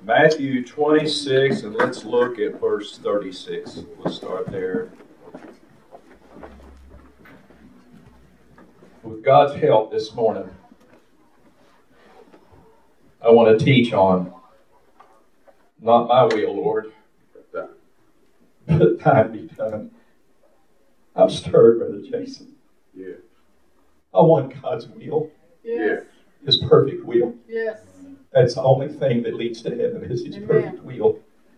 Matthew 26, and let's look at verse 36. We'll start there. With God's help this morning, I want to teach on, not my will, Lord, but thine be done. I'm stirred, Brother Jason. Yeah. I want God's will. Yes. His perfect will. Yes. That's the only thing that leads to heaven is His perfect will.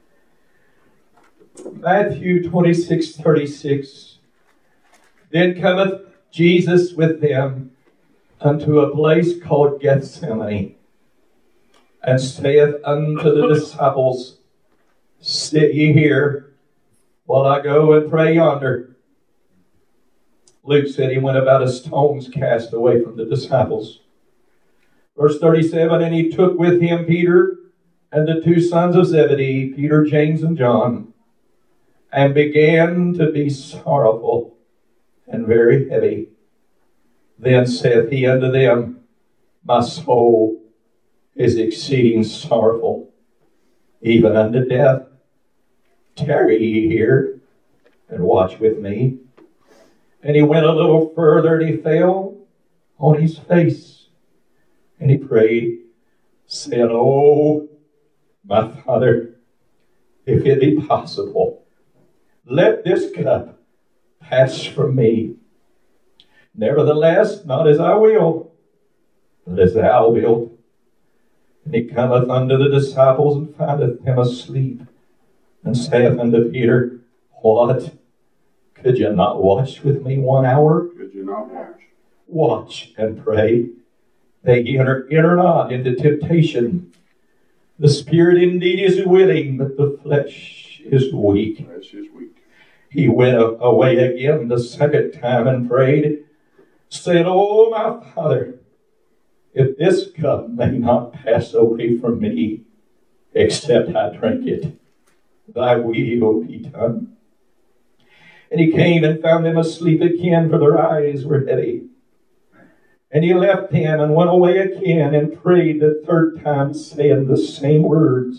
Matthew 26:36. Then cometh Jesus with them unto a place called Gethsemane, and saith unto the disciples, Sit ye here, while I go and pray yonder. Luke said he went about a stone's cast away from the disciples. Verse 37, and he took with him Peter and the two sons of Zebedee, Peter, James, and John, and began to be sorrowful and very heavy. Then saith he unto them, My soul is exceeding sorrowful, even unto death. Tarry ye here, and watch with me. And he went a little further, and he fell on his face. And he prayed, saying, Oh, my Father, if it be possible, let this cup pass from me. Nevertheless, not as I will, but as thou wilt. And he cometh unto the disciples, and findeth them asleep, and saith unto Peter, What? Could you not watch with me 1 hour? Could you not watch? Watch and pray, that ye enter not into temptation. The spirit indeed is willing, but the flesh is weak. Flesh is weak. He went away again the second time and prayed, saying, Oh, my Father, if this cup may not pass away from me, except I drink it, thy will be done. And he came and found them asleep again, for their eyes were heavy. And he left them and went away again and prayed the third time, saying the same words.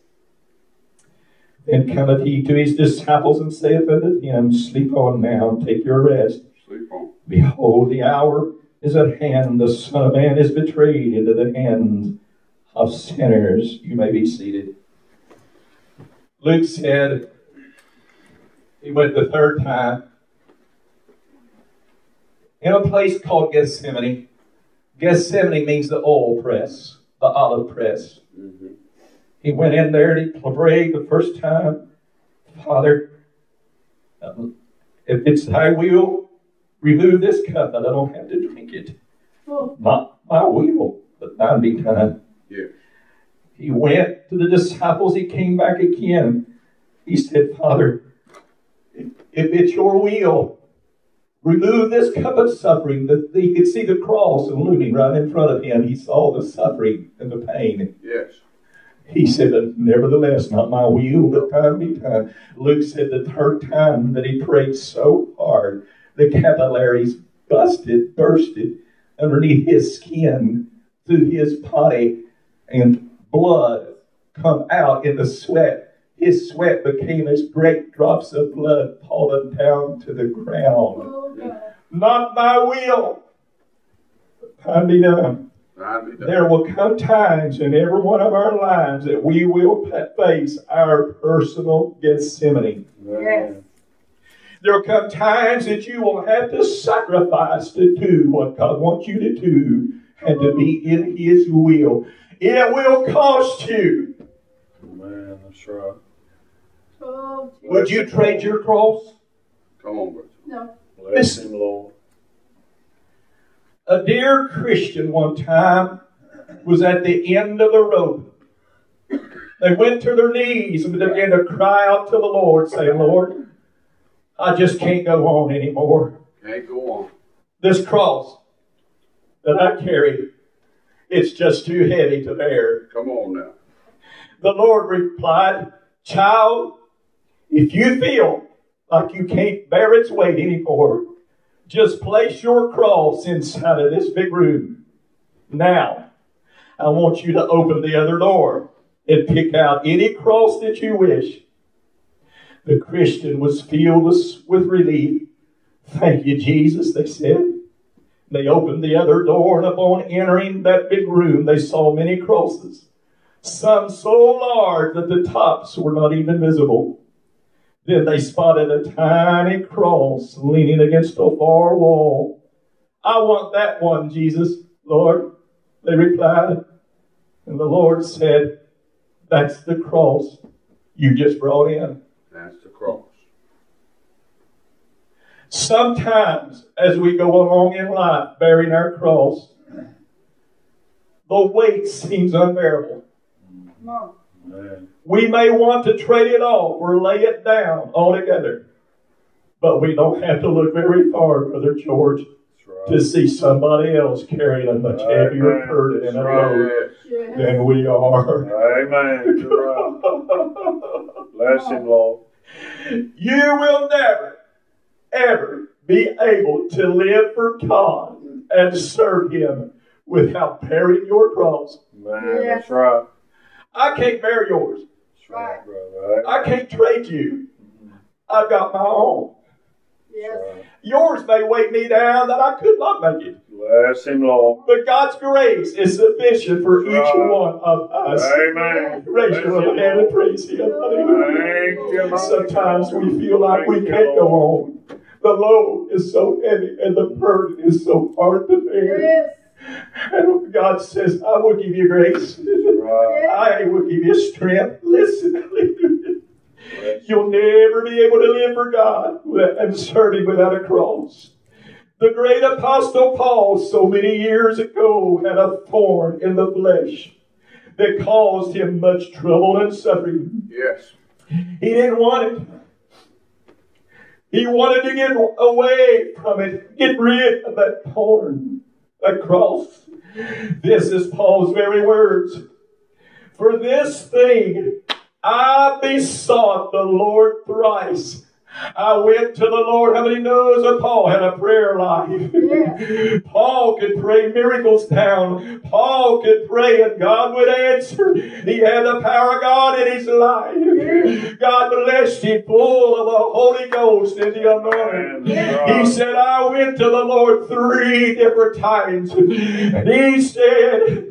Then cometh he to his disciples and saith unto them, Sleep on now, and take your rest. Sleep on. Behold, the hour is at hand. The Son of Man is betrayed into the hands of sinners. You may be seated. Luke said he went the third time in a place called Gethsemane. Gethsemane means the oil press, the olive press. Mm-hmm. He went in there and he prayed the first time, Father, if it's thy will, remove this cup that I don't have to drink it. Not my will, but thine be done. Yeah. He went to the disciples. He came back again. He said, Father, if it's your will, remove this cup of suffering. He could see the cross looming right in front of him. He saw the suffering and the pain. Yes. He said, nevertheless, not my will, but thine be done. Luke said the third time that he prayed so hard, the capillaries bursted underneath his skin, through his body, and blood come out in the sweat. His sweat became as great drops of blood falling down to the ground. Oh, Not my will, but thine be done. There will come times in every one of our lives that we will face our personal Gethsemane. yes. There will come times that you will have to sacrifice to do what God wants you to do and to be in His will. It will cost you. Man, that's right. Oh, Would you trade your cross? Come on, brother. no. Bless him, Lord. A dear Christian one time was at the end of the rope. They went to their knees and began to cry out to the Lord, saying, Lord, I just can't go on anymore. Can't go on. This cross that I carry, it's just too heavy to bear. Come on now. The Lord replied, Child, if you feel like you can't bear its weight anymore, just place your cross inside of this big room. Now, I want you to open the other door and pick out any cross that you wish. The Christian was filled with relief. Thank you, Jesus, they said. They opened the other door, and upon entering that big room, they saw many crosses, some so large that the tops were not even visible. Then they spotted a tiny cross leaning against a far wall. I want that one, Jesus, Lord, they replied. And the Lord said, that's the cross you just brought in. That's the cross. Sometimes, as we go along in life bearing our cross, the weight seems unbearable. Come on. Man. We may want to trade it off or lay it down altogether. But we don't have to look very far, Brother George, to see somebody else carrying a much heavier burden and a load Yes. than we are. Amen. You're right. Bless him, Lord. You will never, ever be able to live for God and serve Him without bearing your cross. Man, that's right. I can't bear yours. That's right, brother. I can't trade you. I've got my own. Yes. Yours may weigh me down that I could not make it. Bless him, Lord. But God's grace is sufficient for each one of us. Amen. Raise your little hand and praise Him. Thank you, Lord. Sometimes we feel like we can't go on. The load is so heavy and the burden is so hard to bear. Yes. And God says, I will give you grace. Right. I will give you strength. Listen, hallelujah. You'll never be able to live for God and serve Him without a cross. The great apostle Paul, so many years ago, had a thorn in the flesh that caused him much trouble and suffering. Yes. He didn't want it. He wanted to get away from it, get rid of that thorn, that cross. This is Paul's very words. For this thing I besought the Lord thrice. I went to the Lord. How many knows that Paul had a prayer life? Yeah. Paul could pray miracles down. Paul could pray and God would answer. He had the power of God in his life. God blessed him full of the Holy Ghost and the anointing. He said, I went to the Lord 3 different times. And he said,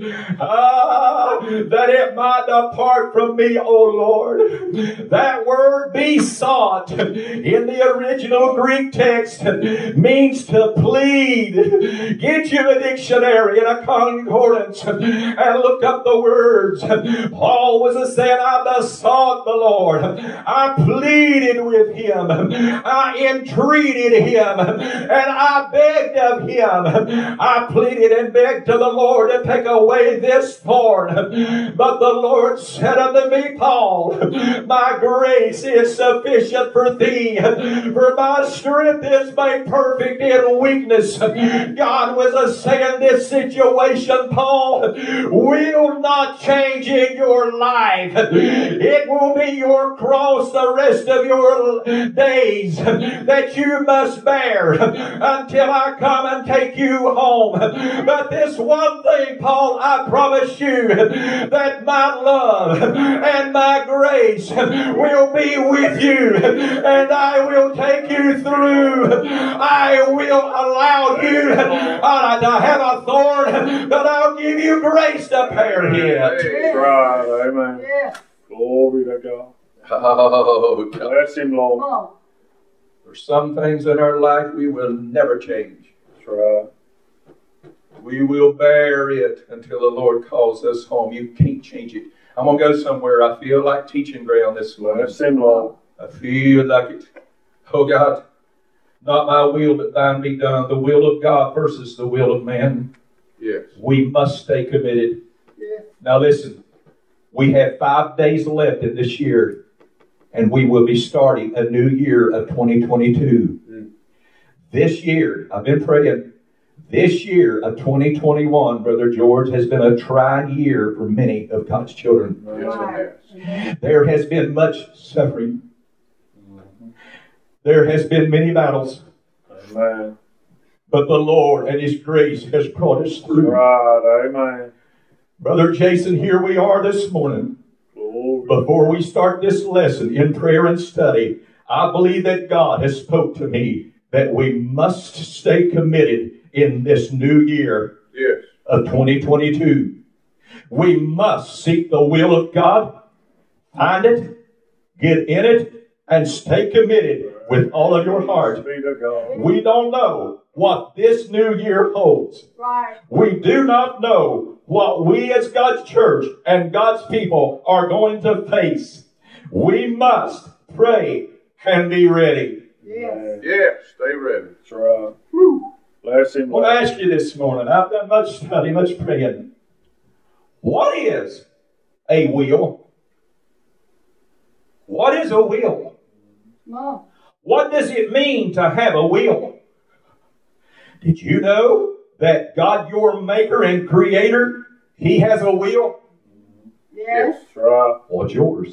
that it might depart from me, O Lord. That word besought in the original Greek text means to plead. Get you a dictionary and a concordance and look up the words. Paul was saying, I besought the Lord. I pleaded with Him. I entreated Him. And I begged of Him. I pleaded and begged to the Lord to take away this thorn. But the Lord said unto me, Paul, my grace is sufficient for thee. For my strength is made perfect in weakness. God was saying this situation, Paul, will not change in your life. It will be your cross the rest of your days that you must bear until I come and take you home. But this one thing, Paul, I promise you that my love and my grace will be with you. And I will take you through. I will allow you to have a thorn, but I'll give you grace to bear it. That's right. Amen. Yeah. Glory to God. Oh, God. Bless him, Come Lord. on. There's some things in our life we will never change. That's right. We will bear it until the Lord calls us home. You can't change it. I'm going to go somewhere I feel like teaching ground this morning. Bless him, Lord. I feel like it. Oh God, not my will but thine be done. The will of God versus the will of man. Yes. We must stay committed. Yeah. Now listen, we have 5 days left in this year, and we will be starting a new year of 2022. This year, I've been praying, this year of 2021, Brother George, has been a trying year for many of God's children. Yes, it has. There has been much suffering. There has been many battles. Amen. But the Lord and His grace has brought us through. Right. Amen. Brother Jason, here we are this morning. Before we start this lesson in prayer and study, I believe that God has spoke to me that we must stay committed in this new year Yes. of 2022. We must seek the will of God, find it, get in it, and stay committed with all of your heart. Be to God. We don't know what this new year holds. Right. We do not know what we as God's church and God's people are going to face. We must pray and be ready. Yes. Yes. Stay ready. That's right. Bless him. I want to ask you this morning, I've done much study, much praying. What is a will? What is a will? Come on. What does it mean to have a will? Did you know that God, your maker and creator, He has a will? Yes. That's right. What's yours?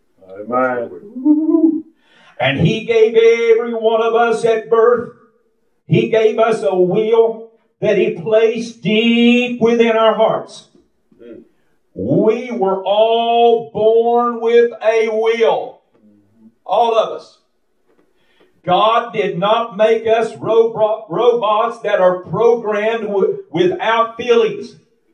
Amen. And He gave every one of us at birth, He gave us a will that He placed deep within our hearts. We were all born with a will. All of us. God did not make us robots that are programmed without feelings.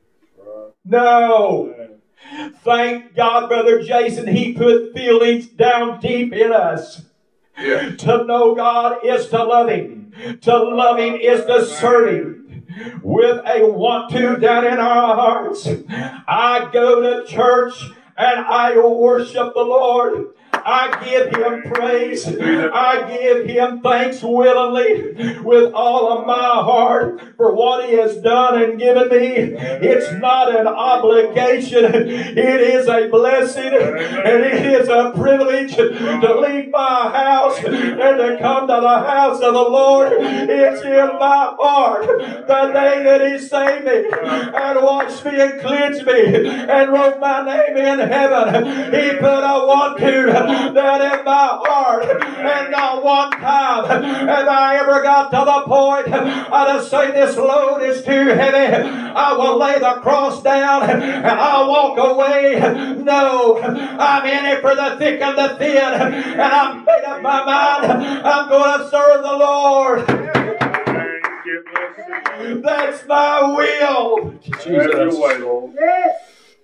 No. Thank God, Brother Jason, He put feelings down deep in us. Yes. To know God is to love Him. To love Him is to serve Him. With a want to down in our hearts. I go to church and I worship the Lord. I give Him praise. I give Him thanks willingly with all of my heart for what He has done and given me. It's not an obligation. It is a blessing and it is a privilege to leave my house and to come to the house of the Lord. It's in my heart the day that He saved me and washed me and cleansed me and wrote my name in heaven. He put a want to that in my heart, and not one time have I ever got to the point to say this load is too heavy. I will lay the cross down and I'll walk away. No, I'm in it for the thick and the thin, and I'm made up my mind. I'm going to serve the Lord. That's my will. Jesus. Yes.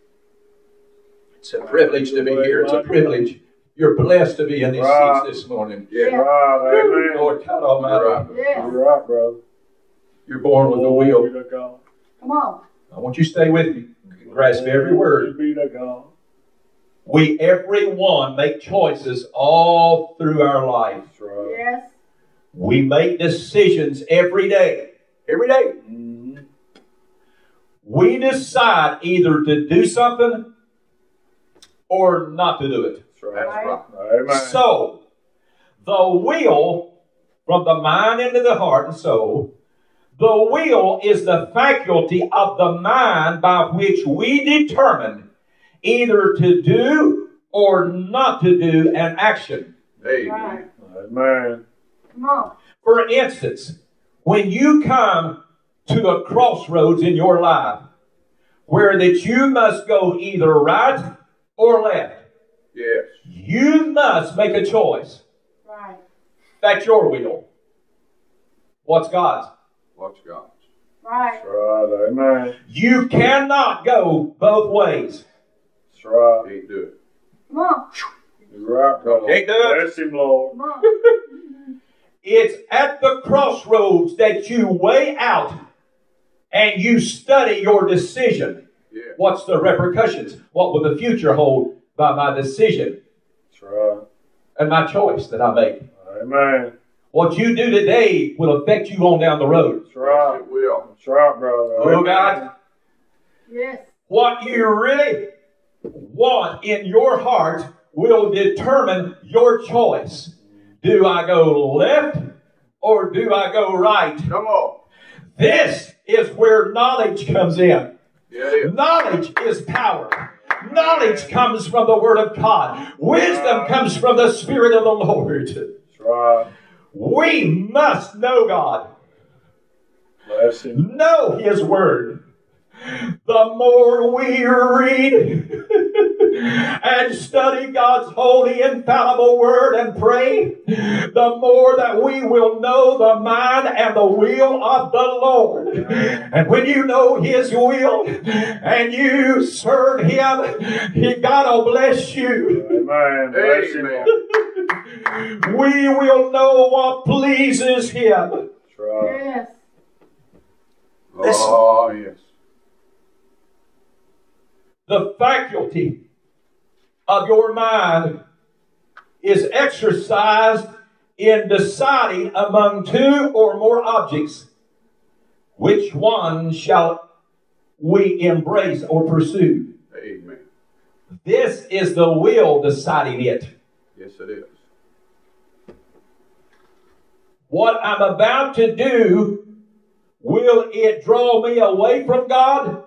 It's a privilege to be here. It's a privilege. You're blessed to be in these seats this morning. Yeah. Right. Amen. Lord God Almighty. Yes. You're right, brother. You're born with a will. Be to God. Come on. I want you to stay with me. Grasp every word. Be to God. We, everyone, make choices all through our life. That's right. Yes. We make decisions every day. Every day. Mm-hmm. We decide either to do something or not to do it. That's right. Right. Amen. So, the will, from the mind into the heart and soul, the will is the faculty of the mind by which we determine either to do or not to do an action. Right. Amen. Come on. For instance, when you come to a crossroads in your life where that you must go either right or left, Yes. you must make a choice. Right. That's your will. What's God's? What's God's? Right. That's right. Amen. You cannot go both ways. That's right. Can't do it. Come on. You're right, brother. Can't do it. Bless him, Lord. Come on. It's at the crossroads that you weigh out and you study your decision. Yeah. What's the repercussions? What will the future hold by my decision That's right. and my choice that I make? Amen. What you do today will affect you on down the road. That's right. It will. That's right, brother. Oh, God. Yes. What you really want in your heart will determine your choice. Do I go left or do I go right? Come on. This is where knowledge comes in. Yeah, it is. Knowledge is power. Knowledge comes from the Word of God. Wisdom comes from the Spirit of the Lord. That's right. We must know God. Bless him. Know His Word. The more we read, and study God's holy, infallible word and pray, the more that we will know the mind and the will of the Lord. And when you know His will and you serve Him, God will bless you. Amen. Bless Him. We will know what pleases Him. That's right. Yes. Oh, yes. The faculty of your mind is exercised in deciding among two or more objects which one shall we embrace or pursue. Amen. This is the will deciding it. Yes, it is. What I'm about to do, will it draw me away from God?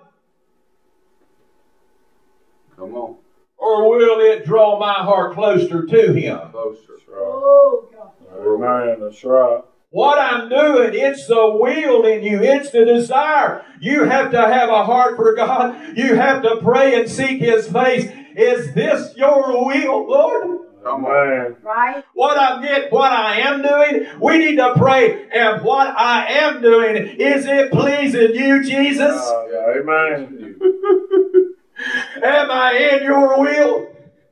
Come on. Or will it draw my heart closer to Him? Closer. That's right. Oh, God. Amen. That's right. What I'm doing, it's the will in you. It's the desire. You have to have a heart for God. You have to pray and seek His face. Is this your will, Lord? Amen. Right? What I am doing, we need to pray. And what I am doing, is it pleasing you, Jesus? Amen. Am I in your will?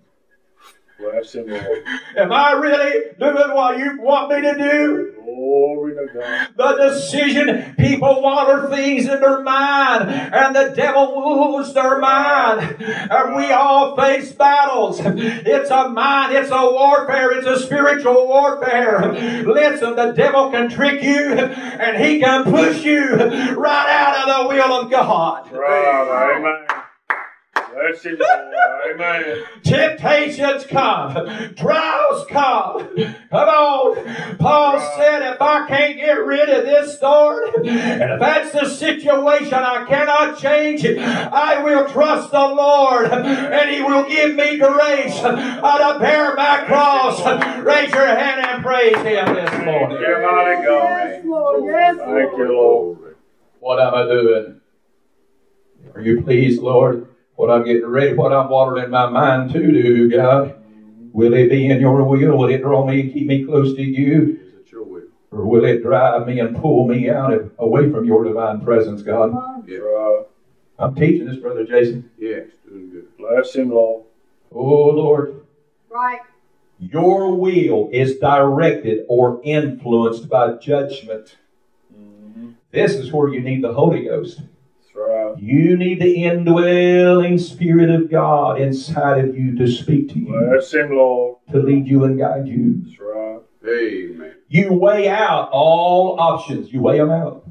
Bless Him, Lord. Am I really doing what you want me to do? Glory to God. The decision, people water things in their mind, and the devil moves their mind. And we all face battles. It's a mind, it's a warfare, it's a spiritual warfare. Listen, the devil can trick you, and he can push you right out of the will of God. Right. Amen. Bless Him, Lord. Amen. Temptations come. Trials come. Come on. Paul said, if I can't get rid of this thorn, and if that's the situation I cannot change, I will trust the Lord, and He will give me grace to bear my cross. Raise your hand and praise Him this morning. Dear mighty God. Yes, Lord. Yes, Thank you, Lord. Lord. What am I doing? Are you pleased, Lord? What I'm getting ready, what I'm watering my mind to do, God. Will it be in your will? Will it draw me, keep me close to you? Is it your will? Or will it drive me and pull me out away from your divine presence, God? Yes. Right. I'm teaching this, Brother Jason. Yes. Doing good. Bless Him, Lord. Oh, Lord. Right. Your will is directed or influenced by judgment. This is where you need the Holy Ghost. Right. You need the indwelling Spirit of God inside of you to speak to you, Bless Him, Lord. to lead you and guide you. That's right. Amen. You weigh out all options. You weigh them out.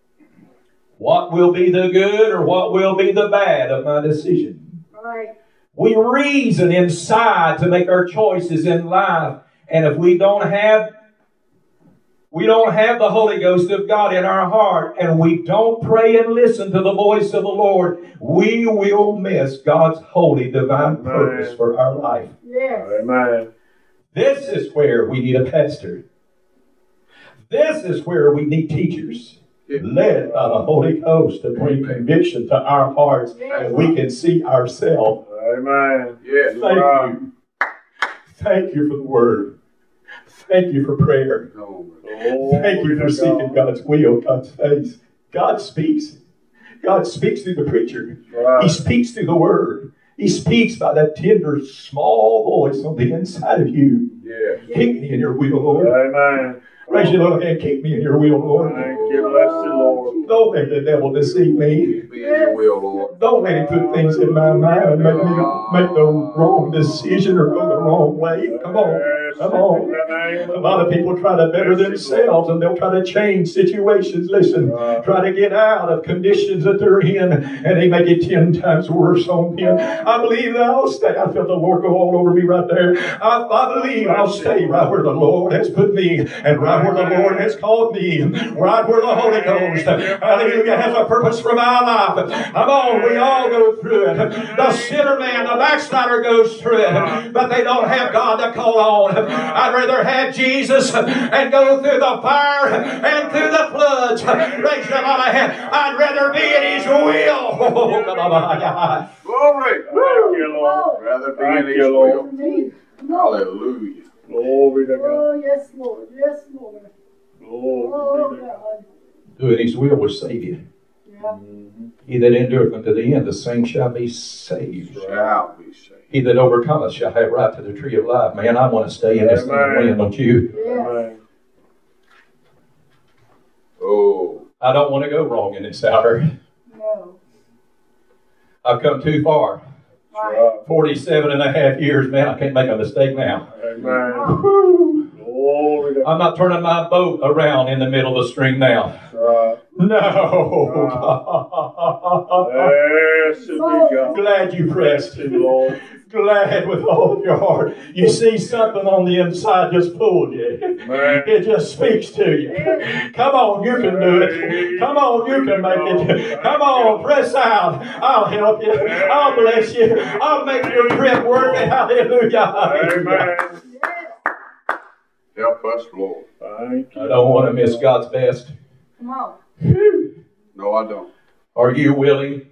What will be the good or what will be the bad of my decision? Right. We reason inside to make our choices in life. And if we don't have the Holy Ghost of God in our heart, and we don't pray and listen to the voice of the Lord, we will miss God's holy divine purpose for our life. Yes. Amen. This is where we need a pastor. This is where we need teachers, led by the Holy Ghost, to bring conviction to our hearts, and we can see ourselves. Amen. Yes. Thank you. Thank you for the word. Thank you for prayer. Thank you for seeking God's will, God's face. God speaks. God speaks through the preacher. Right. He speaks through the word. He speaks by that tender, small voice on the inside of you. Yes. Keep me in your will, Lord. Amen. Raise your little hand. Keep me in your will, Lord. Thank you. Bless the Lord. Don't let the devil deceive me. Be in your will, Lord. Don't let him put things in my mind and make me make the wrong decision or go the wrong way. Come on. Come on. A lot of people try to better themselves, and they'll try to change situations. Listen, try to get out of conditions that they're in, and they make it 10 times worse on them. I believe that I'll stay. I felt the Lord go all over me right there. I believe I'll stay right where the Lord has put me, and right where the Lord has called me, right where the Holy Ghost, hallelujah, has a purpose for my life. Come on, we all go through it. The sinner man, the backslider goes through it, but they don't have God to call on. I'd rather have Jesus and go through the fire and through the floods. Raise your hand. I'd rather be in His will. Glory. Thank you, Lord. rather be Thank in His you, Lord. will. Jesus. Come on. Hallelujah. Glory to God. Oh, yes, Lord. Yes, Lord. Glory Oh, to God. God. Doing His will will save you. Yeah. He that endureth unto the end, the same shall be saved. Shall be saved. He that overcometh shall have right to the tree of life. Man, I want to stay in this thing and win, don't you? Yes. Amen. Oh, I don't want to go wrong in this hour. No. I've come too far. Right. 47 and a half years, man, I can't make a mistake now. Amen. Woo. Glory to God. I'm not turning my boat around in the middle of the stream now. That's right. No. Blessed be God. Glad you pressed. Blessed Lord. Glad with all of your heart. You see something on the inside just pulled you. Man. It just speaks to you. Come on, you can do it. Come on, you can make it. Come on, press out. I'll help you. I'll bless you. I'll make your trip worth it. Hallelujah. Amen. Yes. help us, Lord. Thank you. I don't want to miss God's best. Come on. No, I don't. Are you willing?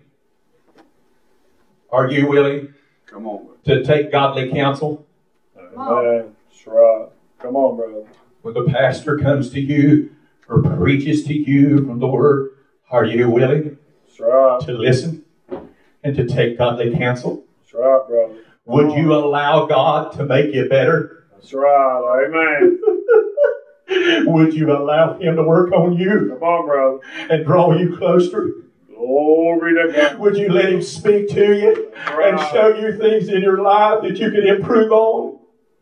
Are you willing Come on, brother. to take godly counsel? Amen. That's right. Come on, brother. When the pastor comes to you or preaches to you from the Word, are you willing That's right. to listen and to take godly counsel? That's right, brother. Would you allow God to make you better? That's right. Amen. Would you allow Him to work on you Come on, brother. and draw you closer? Glory to God. Would you let Him speak to you and show you things in your life that you can improve on?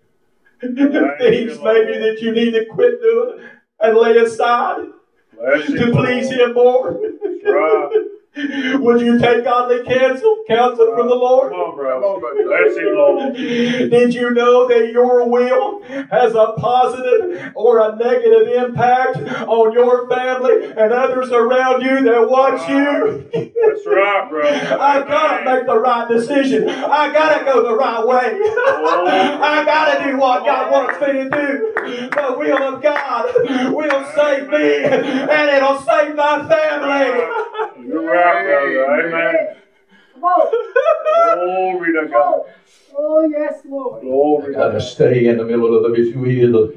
Things maybe that you need to quit doing and lay aside Bless you, to please Lord. Him more? That's right. Would you take godly counsel from the Lord? Come on, Come brother. on, brother. Bless you, Lord. Did you know that your will has a positive or a negative impact on your family and others around you that watch you? That's right, brother. I gotta make the right decision. I gotta go the right way. I gotta do what God wants me to do. The will of God will save me and it'll save my family. You're right, brother. Amen. Come on. Glory to Come God. on. Oh, yes, Lord. Glory to Gotta God. stay in the middle of the wheel.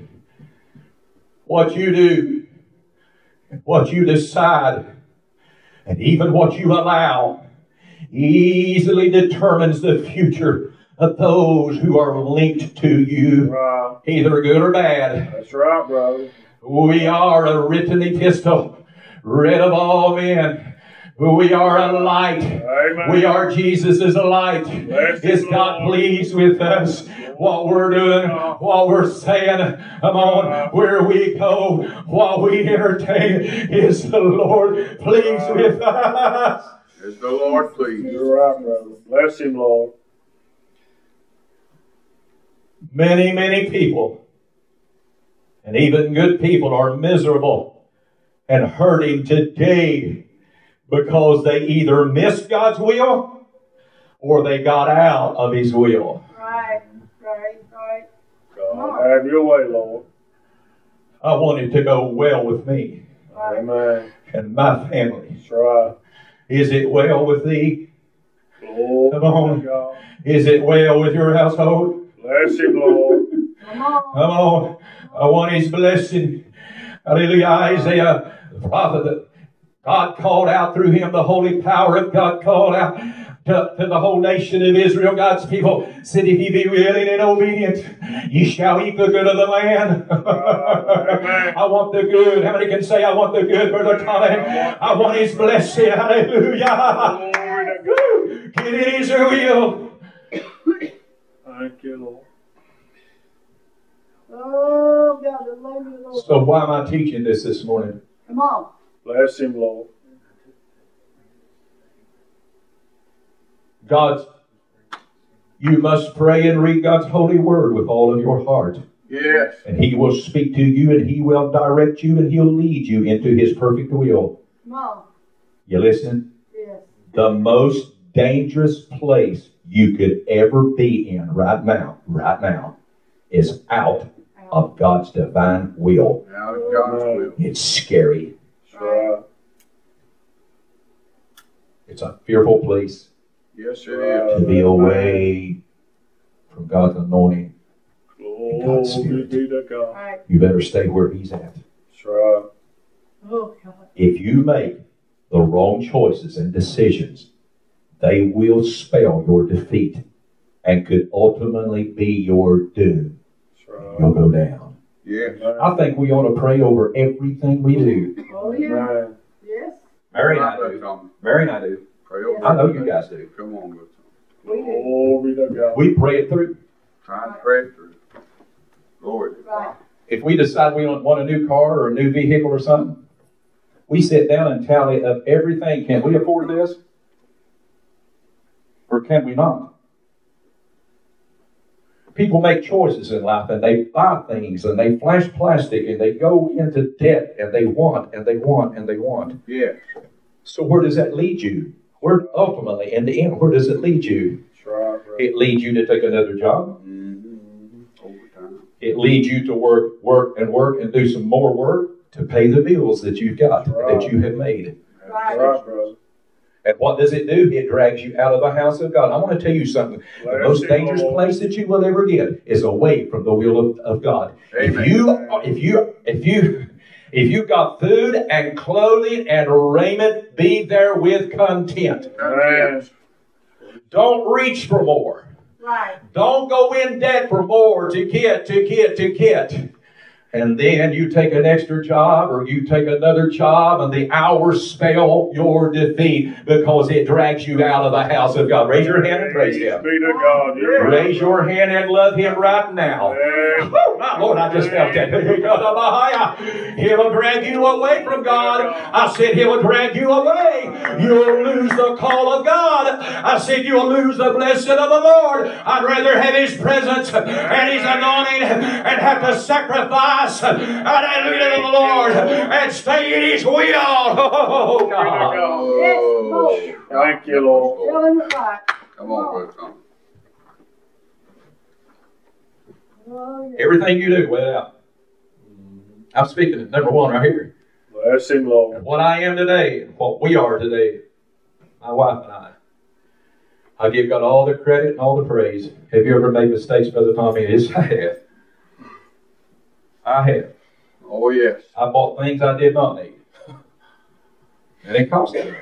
What you do, what you decide, and even what you allow easily determines the future of those who are linked to you, Right. either good or bad. That's right, brother. We are a written epistle, read of all men. We are a light. Amen. We are Jesus' light. Bless Is you, God Lord. pleased with us? What we're doing, what we're saying, come on, where we go, what we entertain, is the Lord pleased with us? Is the Lord pleased? You're right, brother. Bless him, Lord. Many, many people, and even good people, are miserable and hurting today because they either missed God's will or they got out of His will. Right. God, have your way, Lord. I want it to go well with me Right. Amen. and my family. That's right. Is it well with thee? Glory Come on. to God. Is it well with your household? Bless him, Lord. Come on. Come on. I want His blessing. Hallelujah. Isaiah, the prophet, that God called out through him, the holy power of God called out to the whole nation of Israel. God's people said, if ye be willing and obedient, ye shall eat the good of the land. I want the good. How many can say, I want the good, Brother Tommy? I want His blessing. Hallelujah. Glory to God. Get in His will. Thank you, Lord. Oh, God, the love you, Lord. So why am I teaching this morning? Come on. Bless him, Lord. You must pray and read God's holy word with all of your heart. Yes. And He will speak to you and He will direct you and He'll lead you into His perfect will. Come on. You listen? Yes. The most dangerous place you could ever be in right now, is out of God's divine will. Out of God's will. It's scary. That's right. It's a fearful place Yes, it is. to be away from God's anointing, Glory be to God. Right. you better stay where He's at. That's right. Oh, God. If you make the wrong choices and decisions, they will spell your defeat and could ultimately be your doom. That's right. You'll go down. Yes. I think we ought to pray over everything we do. Oh, yeah. Amen. Yes. Mary and Right, I Brother do. Tommy. Mary and I do. Pray over I know it. you guys do. Come on, Brother Tommy. We do. Glory to God. We pray it through. Try and pray it through. Glory to God. Right. If we decide we don't want a new car or a new vehicle or something, we sit down and tally up everything. Can we afford this? Or can we not? People make choices in life and they buy things and they flash plastic and they go into debt and they want and they want and they want. Yes. So where does that lead you? Where ultimately, in the end, where does it lead you? That's right, brother. It leads you to take another job. Mm-hmm. Overtime. It leads you to work and do some more work to pay the bills that you've got, that you have made. That's Right. right, brother. And what does it do? It drags you out of the house of God. I want to tell you something. The Bless most you, dangerous Lord. place that you will ever get is away from the will of God. Amen. If you got food and clothing and raiment, be there with content. Amen. Don't reach for more. Right. Don't go in debt for more to get. And then you take an extra job or you take another job and the hours spell your defeat because it drags you out of the house of God. Raise your hand and praise Him. Be to God. Yeah. Raise your hand and love Him right now. Amen. Oh, my Lord, I just felt that. He will drag you away from God. I said He will drag you away. You'll lose the call of God. I said you'll lose the blessing of the Lord. I'd rather have His presence and His anointing and have to sacrifice, hallelujah, to the Lord and stay in His will. Oh, God. Yes, Lord. Thank you, Lord. Tell him it right. Come on, Brother Tommy. Oh, yes. Everything you do, weigh it out. I'm speaking at number one right here. Bless him, Lord. What I am today, what we are today, my wife and I give God all the credit and all the praise. Have you ever made mistakes, Brother Tommy? Yes, I have. I have. Oh, yes. I bought things I did not need. And it cost me.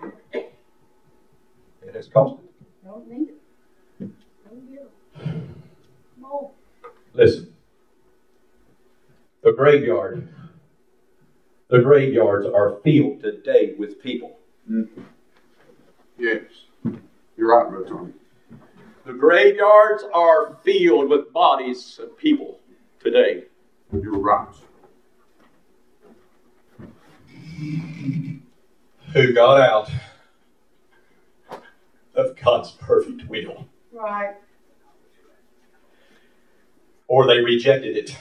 It has cost me. Don't need it. Don't get it. Come on. Listen. The graveyards are filled today with people. Mm-hmm. Yes. You're right, Brother Tommy. The graveyards are filled with bodies of people today. You're right. Who got out of God's perfect will. Right. Or they rejected it.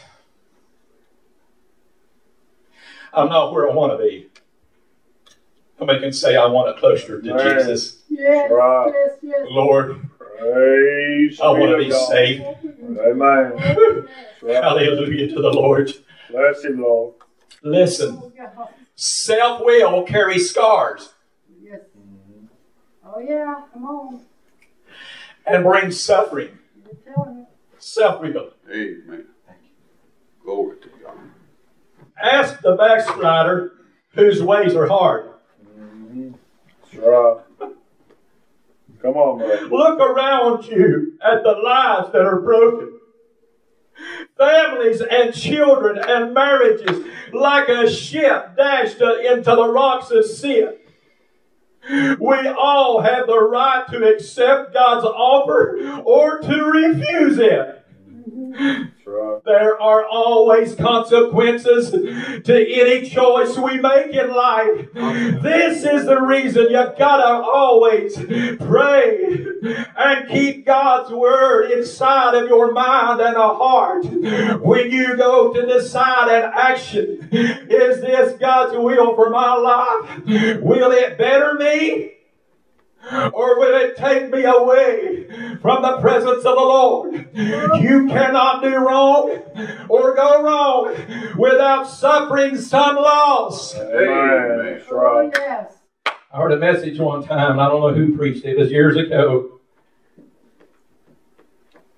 I'm not where I want to be. Somebody can say I want a closer to Right. Jesus. Yes, Right. yes, yes. Lord, Praise I want to to be God. safe. Amen. That's right. Hallelujah to the Lord. Bless him, Lord. Listen, Oh, God. self-will carries scars Yes. Oh, yeah. Come on. and brings suffering. You're telling it. Amen. Self-will. Thank you. Glory to God. Ask the backslider whose ways are hard. That's right. Come on, brother. Look around you at the lives that are broken. Families and children and marriages like a ship dashed into the rocks of sin. We all have the right to accept God's offer or to refuse it. That's right. There are always consequences to any choice we make in life. This is the reason you gotta always pray and keep God's word inside of your mind and a heart. When you go to decide an action, is this God's will for my life? Will it better me? Or will it take me away from the presence of the Lord? You cannot do wrong or go wrong without suffering some loss. Amen. That's Oh, right. yes. I heard a message one time, and I don't know who preached it. It was years ago.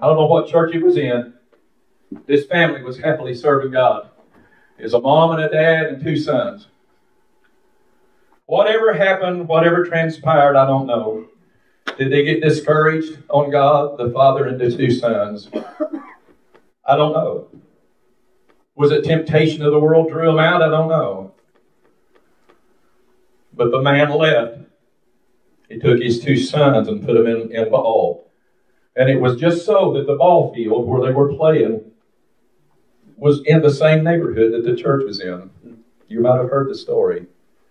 I don't know what church it was in. This family was happily serving God. There's a mom and a dad and 2 sons. Whatever happened, whatever transpired, I don't know. Did they get discouraged on God, the father and the 2 sons? I don't know. Was it temptation of the world drew them out? I don't know. But the man left. He took his 2 sons and put them in ball. And it was just so that the ball field where they were playing was in the same neighborhood that the church was in. You might have heard the story.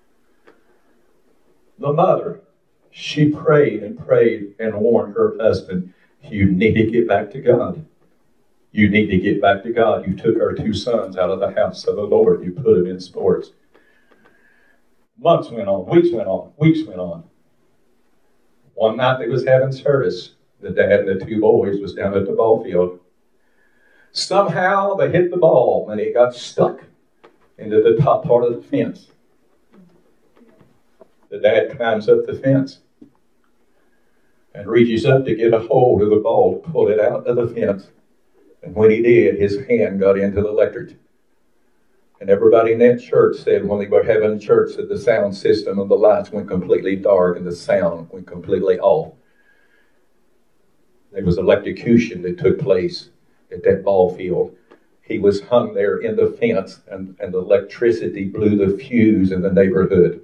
The mother, she prayed and prayed and warned her husband, you need to get back to God. You need to get back to God. You took our 2 sons out of the house of the Lord. You put them in sports. Months went on, weeks went on, weeks went on. One night they was having service. The dad and the 2 boys was down at the ball field. Somehow they hit the ball and it got stuck into the top part of the fence. The dad climbs up the fence and reaches up to get a hold of the ball to pull it out of the fence. And when he did, his hand got into the electric. And everybody in that church said when they were having church that the sound system and the lights went completely dark and the sound went completely off. There was electrocution that took place at that ball field. He was hung there in the fence and the electricity blew the fuse in the neighborhood.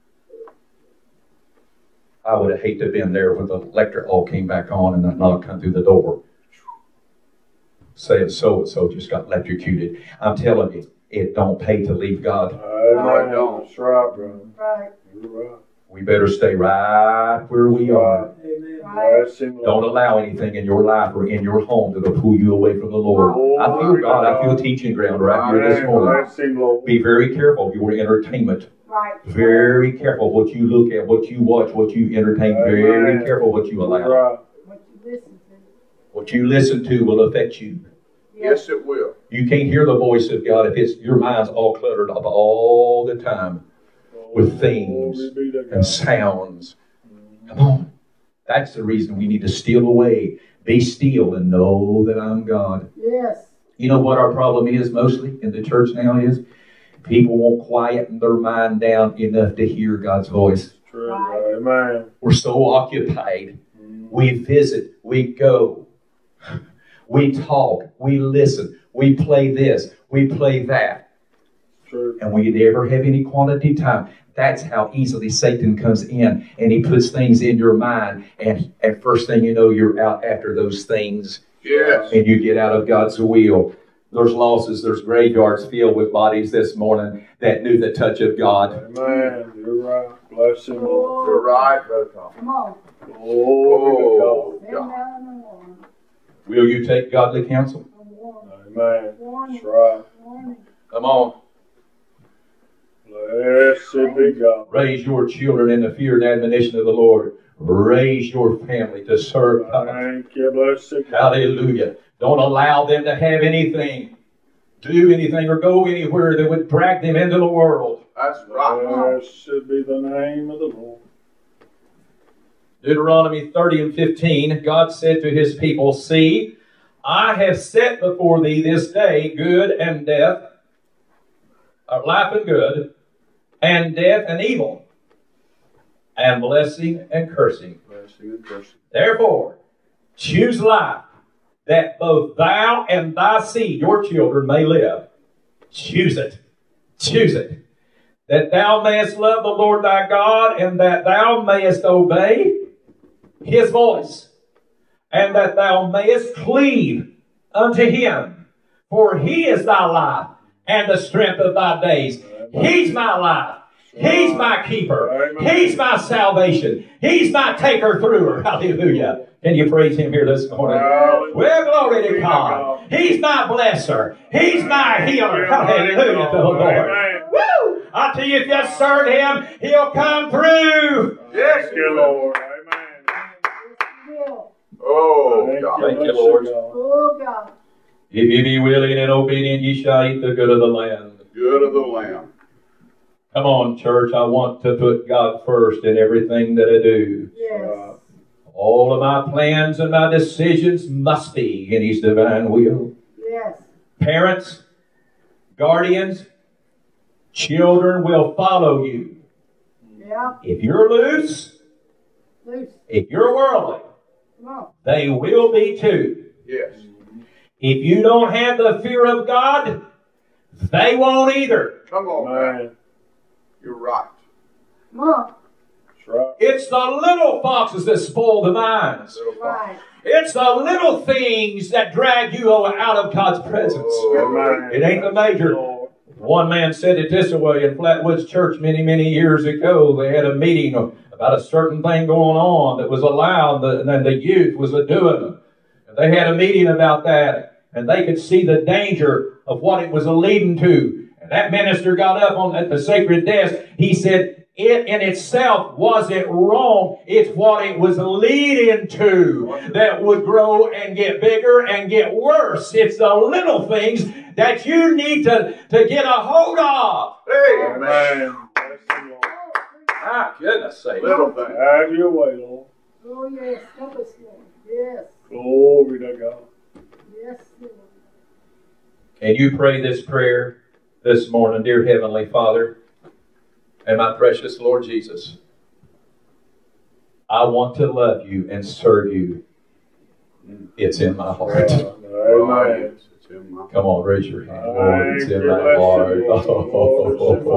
I would have hated to have been there when the electric all came back on and that knock come through the door. Saying so-and-so just got electrocuted. I'm telling you, it don't pay to leave God. I don't. That's right, brother. Right. You're right. We better stay right where we are. Right. Don't allow anything in your life or in your home to pull you away from the Lord. I feel God. I feel teaching ground right here this morning. Be very careful of your entertainment. Right. Very careful what you look at, what you watch, what you entertain. Very careful what you allow. What you listen to. What you listen to will affect you. Yes, it will. You can't hear the voice of God if it's your mind's all cluttered up all the time with things and sounds. Come on. That's the reason we need to steal away. Be still and know that I'm God. Yes. You know what our problem is mostly in the church now is? People won't quieten their mind down enough to hear God's voice. True. Amen. We're so occupied. We visit, we go, we talk, we listen, we play this, we play that. True. And we never have any quality time. That's how easily Satan comes in and he puts things in your mind. And at first thing you know, you're out after those things. Yes. And you get out of God's will. There's losses, there's graveyards filled with bodies this morning that knew the touch of God. Amen. You're right. Bless him, Lord. You're right, Brother Tom. Come on. Oh, Stand down and warn. Will you take godly counsel? Warn. amen. Warning. That's right. Warning. Come on. Blessed be God. Raise your children in the fear and admonition of the Lord. Raise your family to serve God. Thank you, blessed God. Hallelujah. Don't allow them to have anything, do anything, or go anywhere that would drag them into the world. That's right. Blessed be the name of the Lord. Deuteronomy 30 and 15, God said to his people, see, I have set before thee this day good and death, life and good, and death and evil, and blessing and cursing. Blessing and cursing. Therefore, choose life, that both thou and thy seed, your children, may live. Choose it. Choose it. That thou mayest love the Lord thy God, and that thou mayest obey his voice, and that thou mayest cleave unto him. For he is thy life and the strength of thy days. He's my life. He's my keeper. He's my salvation. He's my taker through. Hallelujah. Can you praise him here this morning? Well, glory to God. He's my blesser. He's my healer. Hallelujah to the Lord. Woo! I tell you, if you serve him, he'll come through. Yes, Thank you, Lord. Amen. Will. Oh, God. Thank you, Lord. Oh, God. If ye be willing and obedient, ye shall eat the good of the land. Good of the Lamb. Come on, church. I want to put God first in everything that I do. Yes. I All of my plans and my decisions must be in His divine will. Yes. Parents, guardians, children will follow you. Yeah. If you're loose, Loose. if you're worldly, Come on. they will be too. Yes. If you don't have the fear of God, they won't either. Come on, man. Man. You're right. Come on. That's right. It's the little foxes that spoil the vines. Little fox. Right. It's the little things that drag you out of God's presence. Amen. It ain't the major. Lord. One man said it this way in Flatwoods Church many, many years ago. They had a meeting about a certain thing going on that was allowed, and the youth was doing. And they had a meeting about that, and they could see the danger of what it was leading to. And that minister got up at the sacred desk. He said, it in itself wasn't wrong. It's what it was leading to that would grow and get bigger and get worse. It's the little things that you need to get a hold of. Amen. Amen. Bless the Lord. My goodness sake. Little thing. Have your way, Lord. Oh, yes. Help us, Lord. Yes. Glory to God. Yes, Lord. Can you pray this prayer this morning, dear Heavenly Father and my precious Lord Jesus? I want to love you and serve you. It's in my heart. Amen. It's in my Come on, raise your hand. Lord, it's in my Bless you, heart. Lord.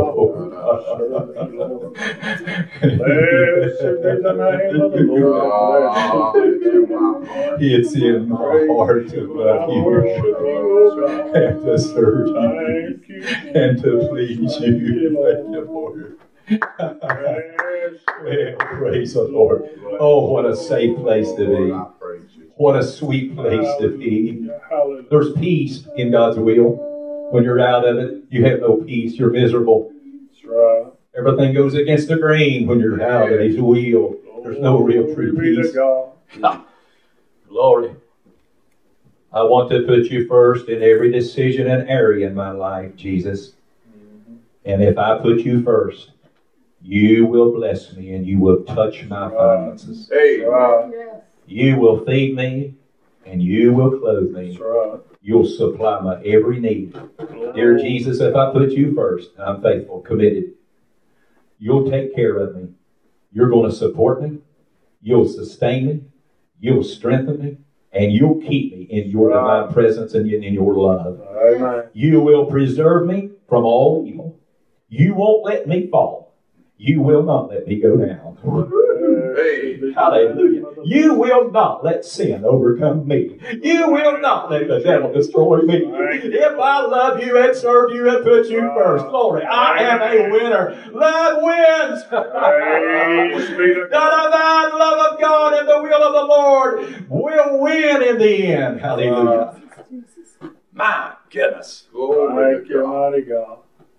Blessed be the name of the Lord. It's in my heart to love I you worship you, O God. and to serve you Thank you. and to please you. Thank you, Lord. Yes. Well, praise the Lord. Oh, what a safe place to be. I praise you. What a sweet place to be. Hallelujah. There's peace in God's will. When you're out of it, you have no peace. You're miserable. That's right. Everything goes against the grain when you're out of His will. There's no real true Glory be to peace. God. Glory. I want to put you first in every decision and area in my life, Jesus. And if I put you first, you will bless me and you will touch my finances. Hey, Right. Yes. You will feed me and you will clothe me. That's right. You'll supply my every need. Dear Jesus, if I put you first, I'm faithful, committed. You'll take care of me. You're going to support me. You'll sustain me. You'll strengthen me. And you'll keep me in your divine presence and in your love. Amen. You will preserve me from all evil. You won't let me fall. You will not let me go down. Hey. Hallelujah. You will not let sin overcome me. You will not let the devil destroy me. If I love you and serve you and put you first, glory, I am a winner. Love wins. Praise be to The God. divine love of God and the will of the Lord will win in the end. Hallelujah. My goodness. Glory Thank to you, God. mighty God.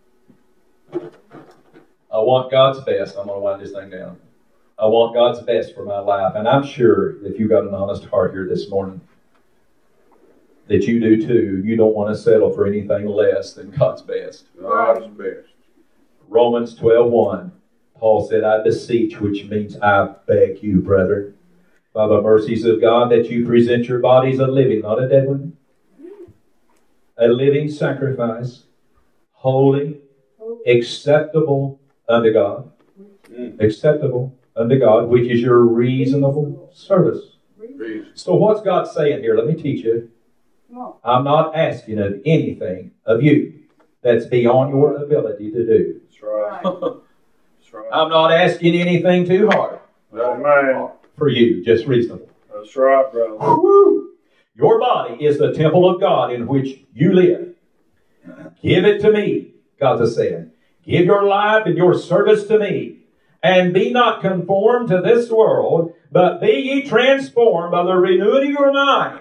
I want God's best. I'm going to wind this thing down. I want God's best for my life. And I'm sure that you've got an honest heart here this morning, that you do too. You don't want to settle for anything less than God's best. God's best. Romans 12:1. Paul said, I beseech, which means I beg you, brethren, by the mercies of God, that you present your bodies a living, not a dead one, a living sacrifice, holy, acceptable unto God. Acceptable unto God, which is your reasonable service. Peace. So what's God saying here? Let me teach you. Come on. I'm not asking of anything of you that's beyond your ability to do. That's right. That's right. I'm not asking anything too hard Amen. for you, just reasonable. That's right, brother. Woo! Your body is the temple of God in which you live. Give it to me, God said. Give your life and your service to me. And be not conformed to this world, but be ye transformed by the renewing of your mind,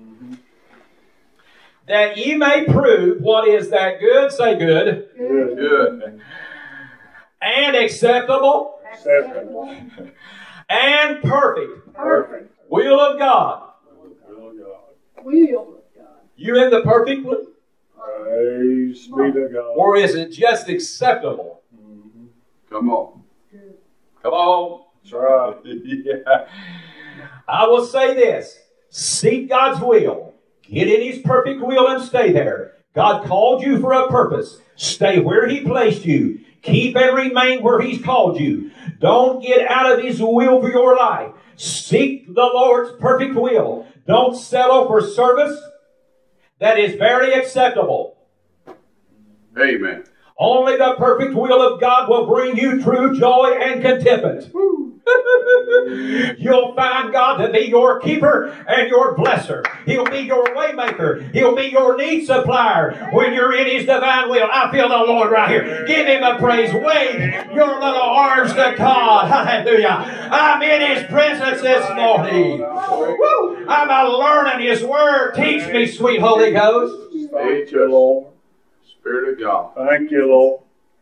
that ye may prove what is that good, say good, Good. Good. and acceptable, Acceptable. and perfect Perfect. will of God. Will of God. Will of God. You in the perfect will? Praise be to God. Or is it just acceptable? Mhm. Come on. Good. Come on. That's right. Yeah. I will say this. Seek God's will. Get in His perfect will and stay there. God called you for a purpose. Stay where He placed you. Keep and remain where He's called you. Don't get out of His will for your life. Seek the Lord's perfect will. Don't settle for service that is very acceptable. Amen. Only the perfect will of God will bring you true joy and contentment. You'll find God to be your keeper and your blesser. He'll be your waymaker. He'll be your need supplier when you're in His divine will. I feel the Lord right here. Give Him a praise. Wave your little arms to God. Hallelujah. I'm in His presence this morning. Woo. I'm learning His Word. Teach me, sweet Holy Ghost. Thank you, Lord. Spirit of God. Thank you, Lord.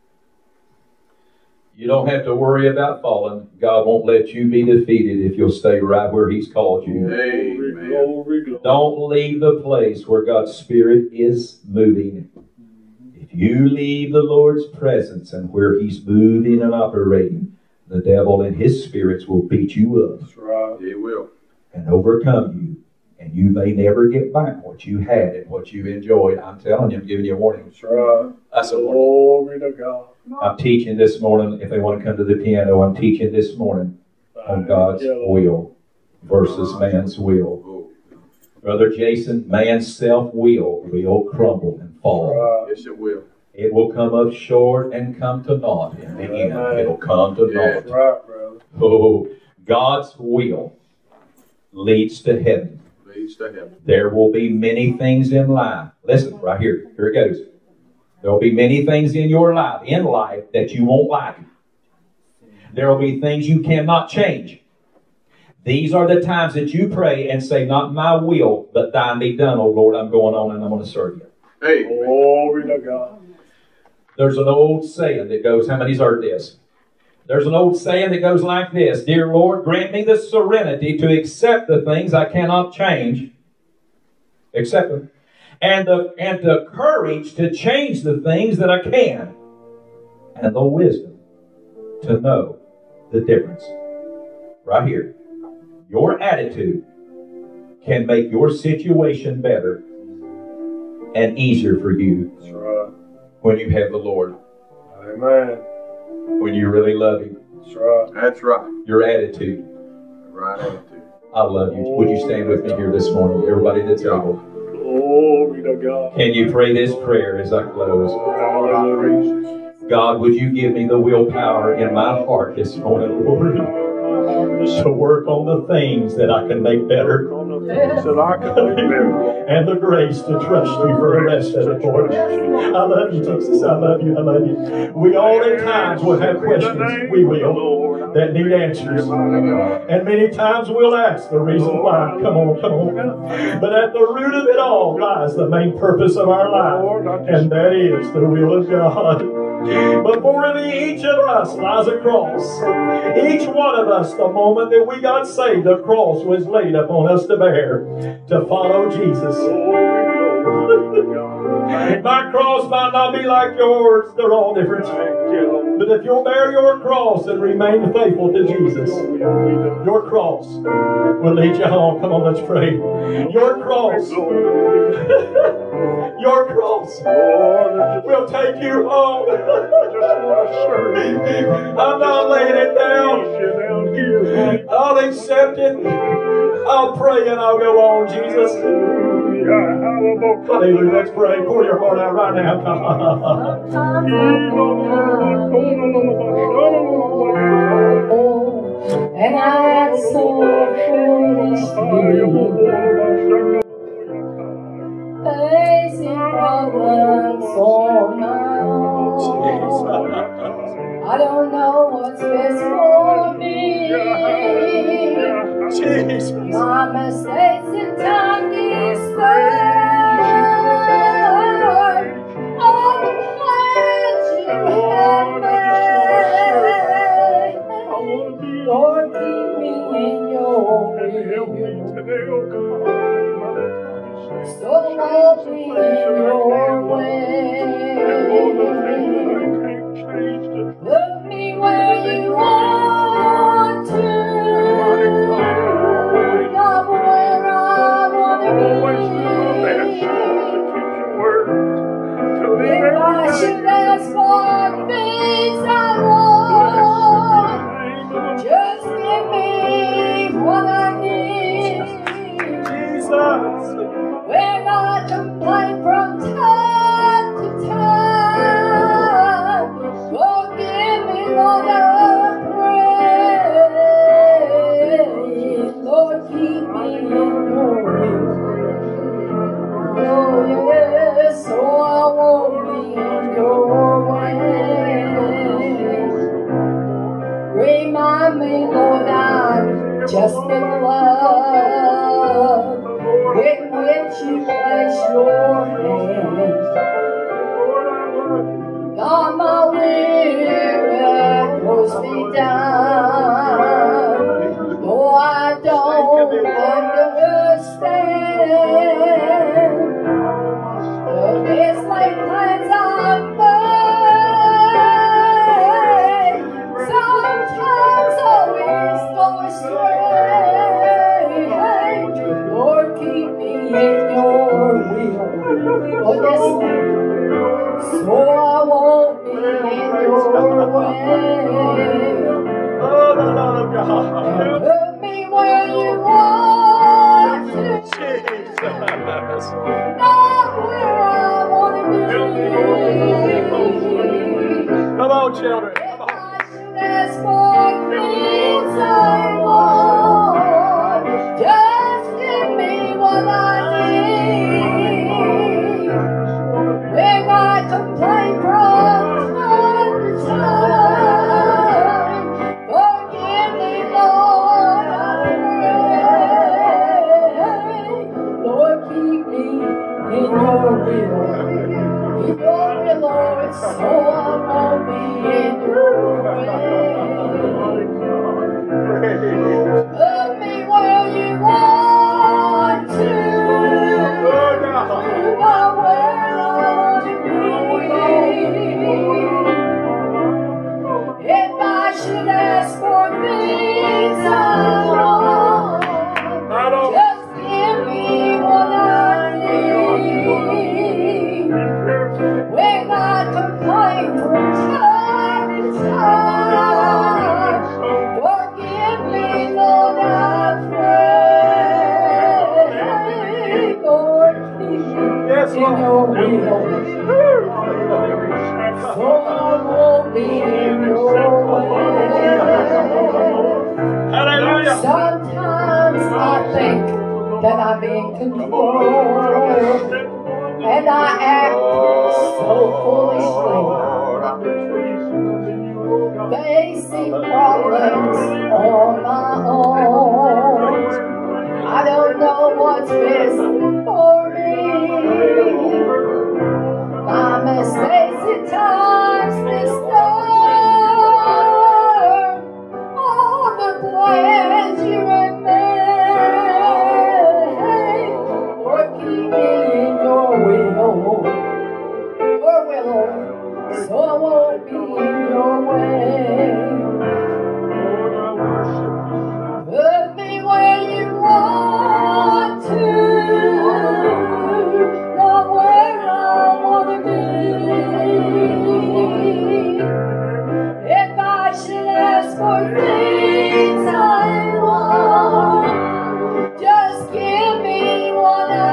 You don't have to worry about falling. God won't let you be defeated if you'll stay right where He's called you. Amen. Glory, glory. Don't leave the place where God's Spirit is moving. If you leave the Lord's presence and where He's moving and operating, the devil and his spirits will beat you up. That's right. He will. And overcome you. And you may never get back what you had and what you enjoyed. I'm telling you, I'm giving you a warning. That's right. That's a warning. Glory to God. I'm teaching this morning, if they want to come to the piano, I'm teaching this morning on God's will versus man's will. Oh, Brother Jason, man's self-will will crumble and fall. Right. yes, it will. It will come up short and come to naught in the end. It'll come to Yeah. That's naught. right, brother. Oh, God's will leads to heaven. Leads to heaven. There will be many things in life. Listen, right here. Here it goes. There will be many things in your life, that you won't like. There will be things you cannot change. These are the times that you pray and say, not my will, but thine be done, O Lord. I'm going on and I'm going to serve you. Amen. Glory to God. There's an old saying that goes, how many's heard this? There's an old saying that goes like this: Dear Lord, grant me the serenity to accept the things I cannot change. Accept them. And the courage to change the things that I can. And the wisdom to know the difference. Right here. Your attitude can make your situation better and easier for you That's right. when you have the Lord. Amen. When you really love Him. That's right. That's right. Your attitude. Right attitude. I love you. Would you stand with me here this morning? Everybody at the table. Glory to God. Can you pray this prayer as I close? Hallelujah. God, would you give me the willpower in my heart this morning, Lord, to work on the things that I can make better, So I can make better. and the grace to trust you for the rest of it, Lord. I love you, Jesus. I love you. I love you. We all at times will have questions. We will. That need answers. And many times we'll ask the reason why. Come on, come on. But at the root of it all lies the main purpose of our life, and that is the will of God. Before each of us lies a cross. Each one of us, the moment that we got saved, the cross was laid upon us to bear, to follow Jesus. My cross might not be like yours. They're all different. But if you'll bear your cross and remain faithful to Jesus, your cross will lead you home. Come on, let's pray. Your cross. Your cross will take you home. I'm not laying it down. I'll accept it. I'll pray and I'll go on, Jesus. Hallelujah. Let's pray. Pour your heart out right now. And I act so foolishly, facing problems on my own. I don't know what's best for me. Jesus. My mistakes and time despair. All the plans you have made. Lord, keep me in your will. So walk me in your way. Look me where you want to. ask for things I want. Just give me what I need. Jesus. When I complain from time to time, forgive me, Lord, I pray. Lord, keep me in your will. Oh, yes, so I won't be in your way. Remind me, Lord, I'm just the glove in which you place your hands. God, my will grows me down. Though I don't understand, it's like plans I've made. Sometimes always go astray. Lord, keep me in your will. Oh, yes, Lord. So I won't be in your way. Oh, the love of God. And put me where you want to. Jesus. Not where I want to be. Come on, children. If I should ask for things I want, just give me what I need. When I complain from time to time, forgive me, Lord, I pray. Lord, keep me in your will. In your will, Lord, so I won't be in your way. Put me where you want to. Not where I want to be. If I should ask for things I want, just give me what I need. When I complain from time to time, forgive me, Lord, I pray. Lord, keep me in your will. So I won't be in your way. Hallelujah. Sometimes I think that I'm in control, and I act so foolishly, facing problems on my own. I don't know what's best for me. My mistakes at times disturb all the plans you have made. Lord, keep me in your will, Lord, so I won't be in your way. Put me where you want to, not where I want to be. If I should ask for things I want, just give me what I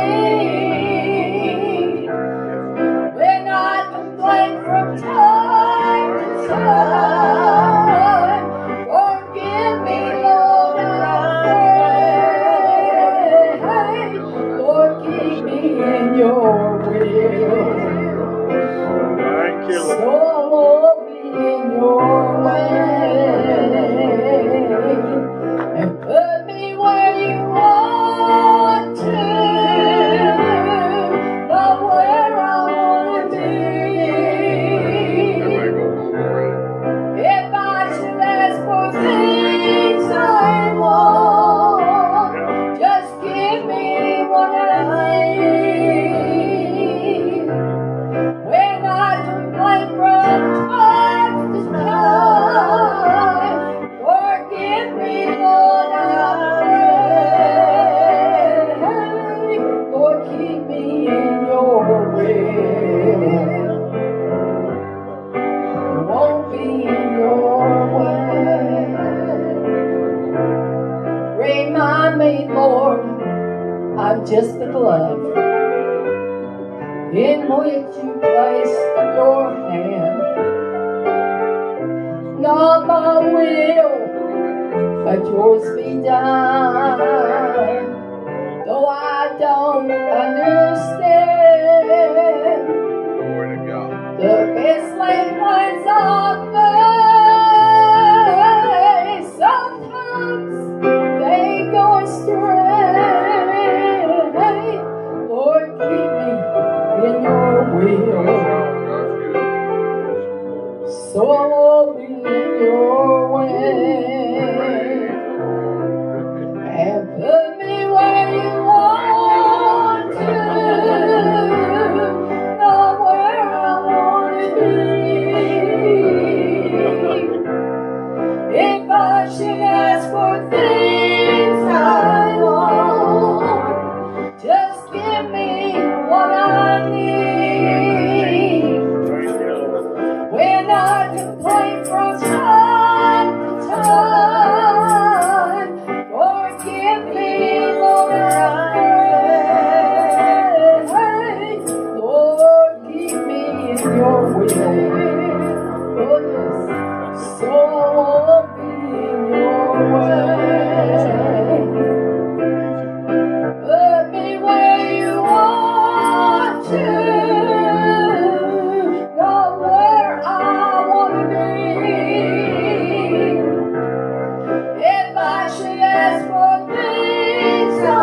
need. When I complain from time to time, forgive me, Lord, I pray. Lord, keep me in your will. Thank you, So Lord. I won't be in your way. And put me where you want to, not where I want to be. If I should ask for things I want, just give me what I need. When I complain from time to time, forgive me, Lord, I pray. Lord, keep me in your will. I'm just a glove in which you place your hand. Not my will, but yours be done. Though I don't understand Glory to God. the best laid plans of man, sometimes they go astray. Lord, keep me in your will, so I won't be in your way. And put me where you want to, not where I want to be. If I should ask for things I want, just give me what I need. When I complain from time to time, forgive me, Lord, I pray. Lord, keep me in your will. Oh, yes. So I won't be in your way. Put me where you want to, not where I want to be. If I should ask for things I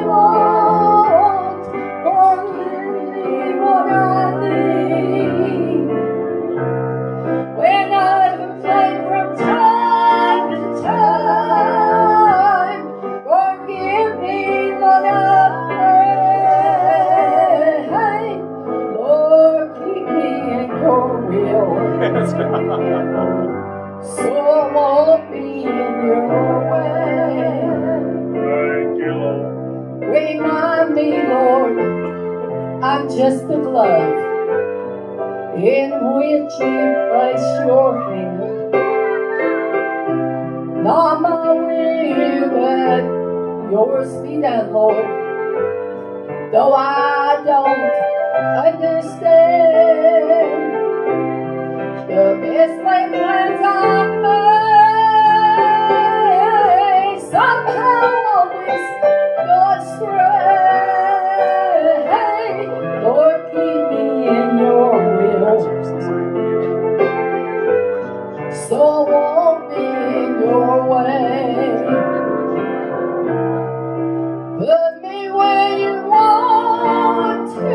want, forgive me what I need. When I complain from time to time, forgive me, Lord, I pray. Lord, keep me in your will, so I won't be in your way. Thank you, Lord. Remind me, Lord, I'm just a glove in which you place your hand. Not my will, but yours be done, Lord. Though I don't understand the best laid plans of man, somehow always go astray. Lord, keep me in your will, so I won't be in your way. Put me where you want to,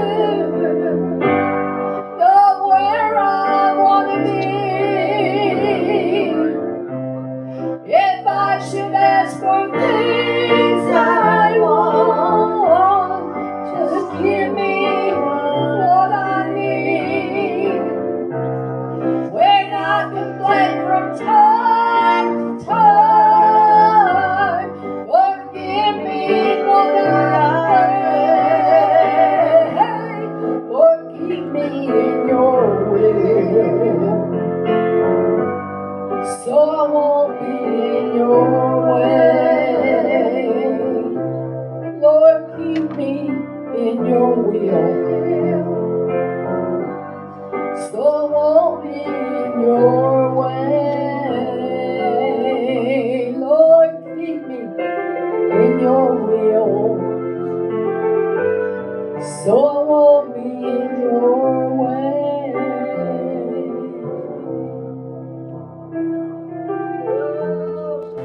not where I want to be. If I should ask for things I want, just give me what I need. When I complain from time to time, forgive me, Lord, I pray. Lord, keep me in your will, so I won't be in your way. Lord, keep me in your will, so I won't be in your way. Lord, keep me in your will, so I